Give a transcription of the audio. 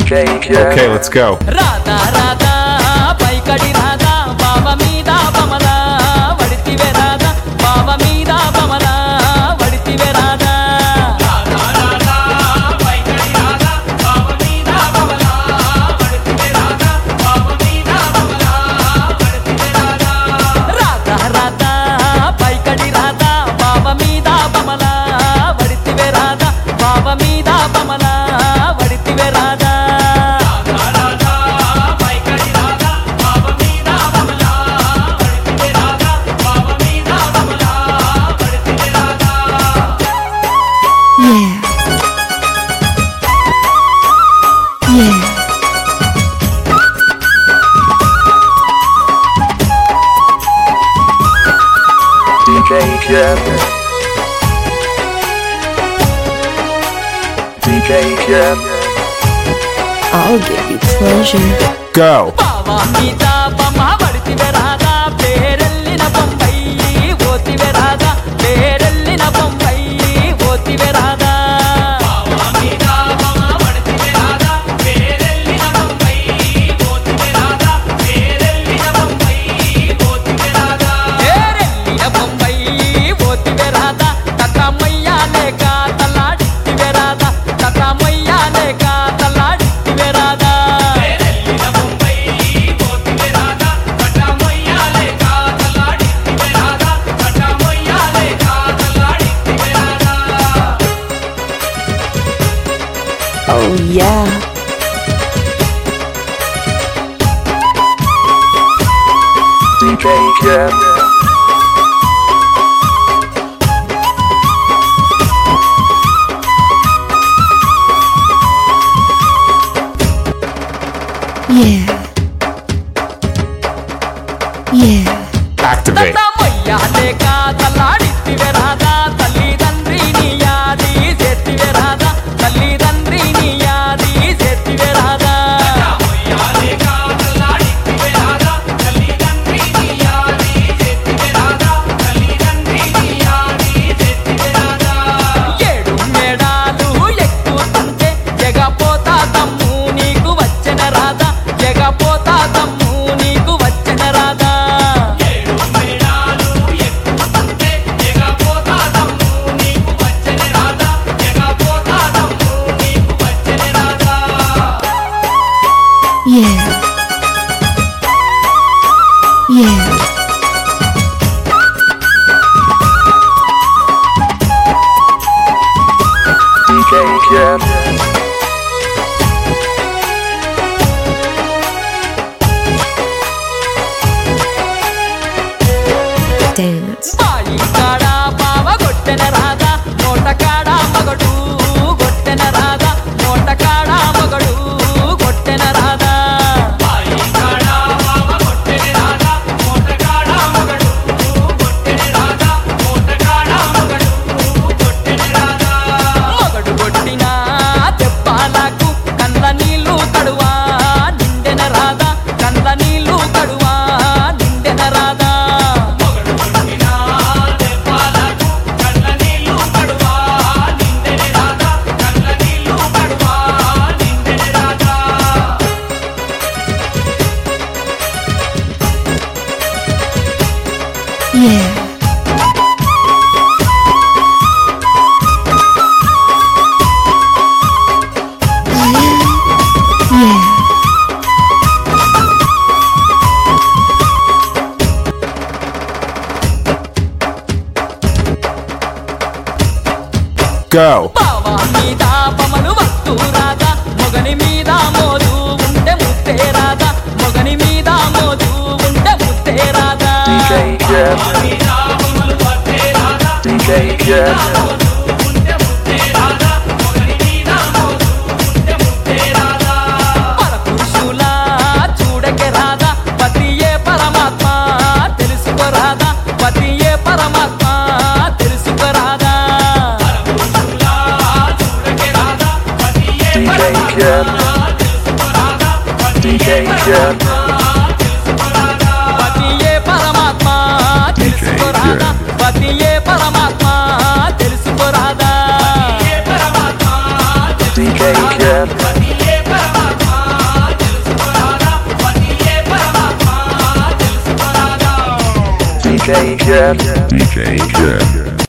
Okay, let's go. Radha Radha పైకడి Radha బావ మీద బమలా వడితివే రాధా బావ మీద బమలా వడితివే రాధా రాధా రాధా పైకడి రాధా బావ మీద బమలా వడితివే రాధా బావ మీద బమలా వడితివే రాధా రాధా రాధా పైకడి రాధా బావ మీద బమలా వడితివే రాధా బావ మీద బమలా వడితివే Radha DJ Jen. I'll give you pleasure. Go. బావా మీద బమ వడితివే రాధా పేరెల్లిన బొంబై ఓతివే రాధా పేరెల్లిన బొంబై ఓతివే రాధా బావా మీద బమ వడితివే రాధా పేరెల్లిన బొంబై ఓతివే రాధా పేరెల్లిన బొంబై ఓతివే రాధా పేరెల్లిన బొంబై ఓతివే రాధా తకమయ్య లేక తలాడితివే రాధా తకమయ్య లేక తలాడితివే Radha Oh yeah. DJ Jen. Yeah. Yeah. Activate. తకమయ్య లేక తలాడితివే రాధా తల్లిదండ్రిని యాది చేతివే రాధా తల్లిదండ్రిని యాది చేతివే రాధా ఏడు మేడాలు ఎక్కుతుంటే జగపోతా తమ్ము నీకు వచ్చెన రాధా జగపోతా తమ్ము నీకు వచ్చెన Radha Yeah. Yeah. DJ Jen. Dance. బాయి కాడ బావ గొట్టెన రాధా నోట కాడ మగడు గొట్టెన రాధా నోట కాడ మగడు గొట్టెన రాధా బాయి కాడ బావ గొట్టెన రాధా నోట కాడ మగడు గొట్టెన రాధా నోట కాడ మగడు గొట్టెన రాధా మగడు గొట్టిన దెబ్బలకు కండ్ల నీళ్లు కడువా నిండెన రాధా కండ్ల నీళ్లు కడువా నిండెన Radha Yeah. Oh yeah. Yeah. Go. బావా మీద బమలు వస్తూ రాధా మొగని మీద మోదు ఉంటే ముత్తే రాధా మొగని మీద మోదు ఉంటే ముత్తే Radha DJ Jen. DJ Jen. పరపురుషుల చూడకే Radha పతియే పరమాత్మ తెలుసుకో రాధా పతియే పరమాత్మ తెలుసుకో Radha DJ Jen. DJ Jen. పతియే పరమాత్మ తెలుసుకో రాధా పతియే పరమాత్మ తెలుసుకో Radha DJ Jen. DJ Jen.